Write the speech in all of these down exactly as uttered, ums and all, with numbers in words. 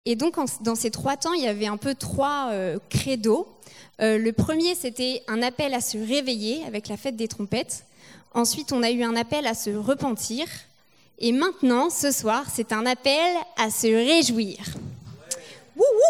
Et donc, en, dans ces trois temps, il y avait un peu trois euh, credos. Euh, le premier, c'était un appel à se réveiller avec la fête des trompettes. Ensuite, on a eu un appel à se repentir. Et maintenant, ce soir, c'est un appel à se réjouir. Wouhou !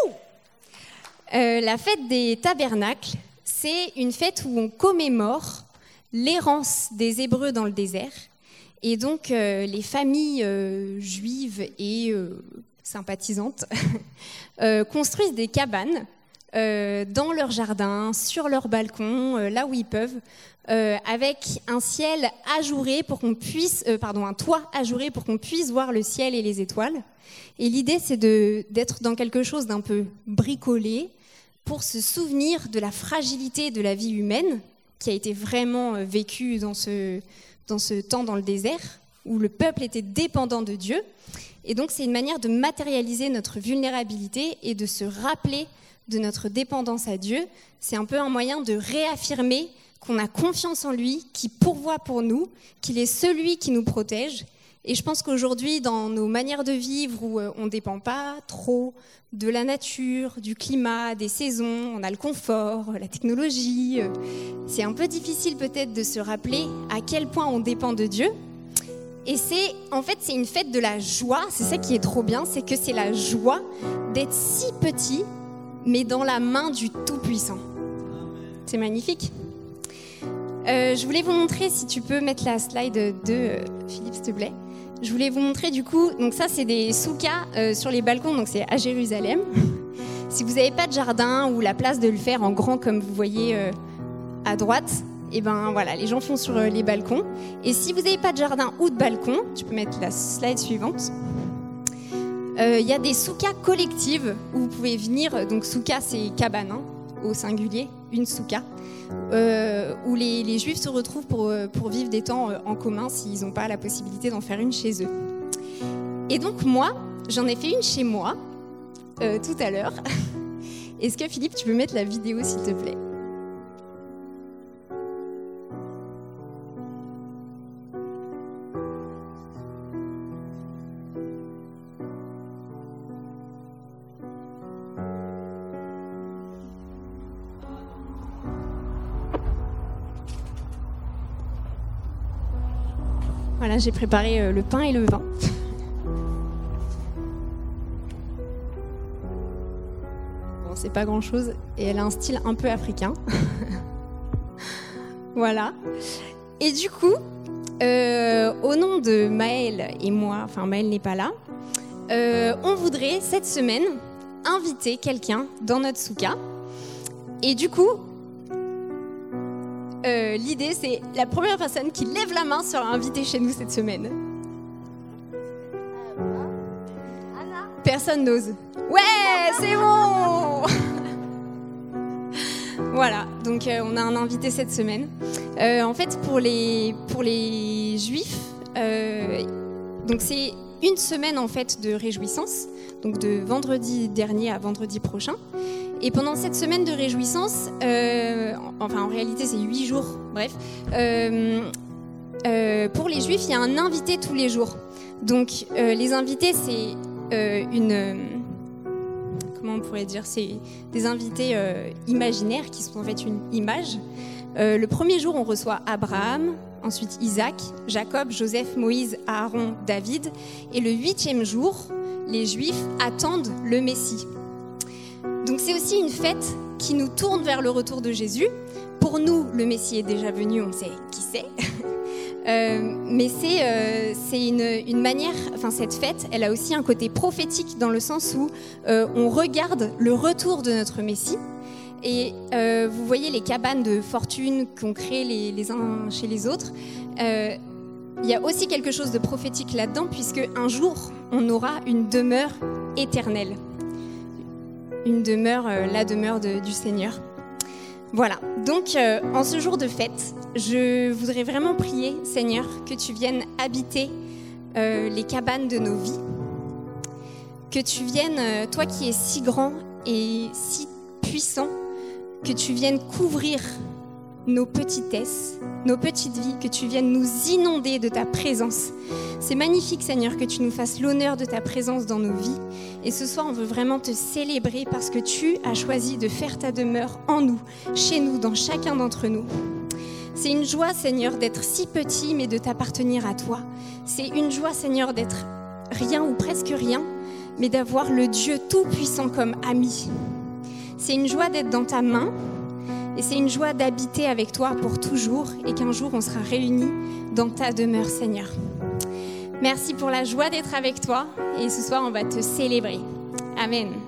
Euh, la fête des tabernacles, c'est une fête où on commémore l'errance des Hébreux dans le désert. Et donc, euh, les familles euh, juives et euh, sympathisantes euh, construisent des cabanes euh, dans leur jardin, sur leur balcon, euh, là où ils peuvent, euh, avec un ciel ajouré pour qu'on puisse, euh, pardon, un toit ajouré pour qu'on puisse voir le ciel et les étoiles. Et l'idée, c'est de, d'être dans quelque chose d'un peu bricolé pour se souvenir de la fragilité de la vie humaine qui a été vraiment euh, vécue dans ce dans ce temps dans le désert, où le peuple était dépendant de Dieu. Et donc, c'est une manière de matérialiser notre vulnérabilité et de se rappeler de notre dépendance à Dieu. C'est un peu un moyen de réaffirmer qu'on a confiance en lui, qu'il pourvoit pour nous, qu'il est celui qui nous protège. Et je pense qu'aujourd'hui, dans nos manières de vivre, où on ne dépend pas trop de la nature, du climat, des saisons, on a le confort, la technologie, c'est un peu difficile peut-être de se rappeler à quel point on dépend de Dieu. Et c'est, en fait, c'est une fête de la joie. C'est ça qui est trop bien, c'est que c'est la joie d'être si petit, mais dans la main du Tout-Puissant. C'est magnifique. Euh, je voulais vous montrer, si tu peux mettre la slide de euh, Philippe, s'il te plaît. Je voulais vous montrer du coup, donc ça c'est des soukas euh, sur les balcons, donc c'est à Jérusalem. Si vous n'avez pas de jardin ou la place de le faire en grand comme vous voyez euh, à droite, et ben voilà, les gens font sur euh, les balcons. Et si vous n'avez pas de jardin ou de balcon, tu peux mettre la slide suivante. Il euh, y a des soukas collectives où vous pouvez venir, donc souka c'est cabane hein, au singulier, une souka. Euh, où les, les Juifs se retrouvent pour, pour vivre des temps en commun s'ils n'ont pas la possibilité d'en faire une chez eux. Et donc moi, j'en ai fait une chez moi euh, tout à l'heure. Est-ce que Philippe, tu peux mettre la vidéo s'il te plaît ? Voilà, j'ai préparé euh, le pain et le vin. Bon, c'est pas grand-chose et elle a un style un peu africain. Voilà. Et du coup, euh, au nom de Maëlle et moi, enfin Maëlle n'est pas là, euh, on voudrait cette semaine inviter quelqu'un dans notre souka. Et du coup, Euh, l'idée, c'est la première personne qui lève la main sera invitée chez nous cette semaine. Personne n'ose. Ouais, c'est bon. Voilà, donc euh, on a un invité cette semaine. Euh, en fait, pour les, pour les Juifs, euh, donc c'est une semaine en fait de réjouissance, donc de vendredi dernier à vendredi prochain. Et pendant cette semaine de réjouissance, euh, enfin en réalité c'est huit jours, bref, euh, euh, pour les Juifs, il y a un invité tous les jours. Donc euh, les invités, c'est euh, une... Euh, comment on pourrait dire ? C'est des invités euh, imaginaires qui sont en fait une image. Euh, le premier jour, on reçoit Abraham, ensuite Isaac, Jacob, Joseph, Moïse, Aaron, David. Et le huitième jour, les Juifs attendent le Messie. Donc c'est aussi une fête qui nous tourne vers le retour de Jésus. Pour nous, le Messie est déjà venu, on sait qui c'est. euh, mais c'est, euh, c'est une, une manière, enfin cette fête, elle a aussi un côté prophétique dans le sens où euh, on regarde le retour de notre Messie. Et euh, vous voyez les cabanes de fortune qu'on crée les, les uns chez les autres. Euh, il y a aussi quelque chose de prophétique là-dedans, puisque un jour, on aura une demeure éternelle. Une demeure, euh, la demeure de, du Seigneur. Voilà, donc euh, en ce jour de fête, je voudrais vraiment prier, Seigneur, que tu viennes habiter euh, les cabanes de nos vies. Que tu viennes, euh, toi qui es si grand et si puissant, que tu viennes couvrir nos petitesses, nos petites vies, que tu viennes nous inonder de ta présence. C'est magnifique, Seigneur, que tu nous fasses l'honneur de ta présence dans nos vies. Et ce soir, on veut vraiment te célébrer parce que tu as choisi de faire ta demeure en nous, chez nous, dans chacun d'entre nous. C'est une joie, Seigneur, d'être si petit, mais de t'appartenir à toi. C'est une joie, Seigneur, d'être rien ou presque rien, mais d'avoir le Dieu tout-puissant comme ami. C'est une joie d'être dans ta main, et c'est une joie d'habiter avec toi pour toujours, et qu'un jour on sera réunis dans ta demeure, Seigneur. Merci pour la joie d'être avec toi, et ce soir on va te célébrer. Amen.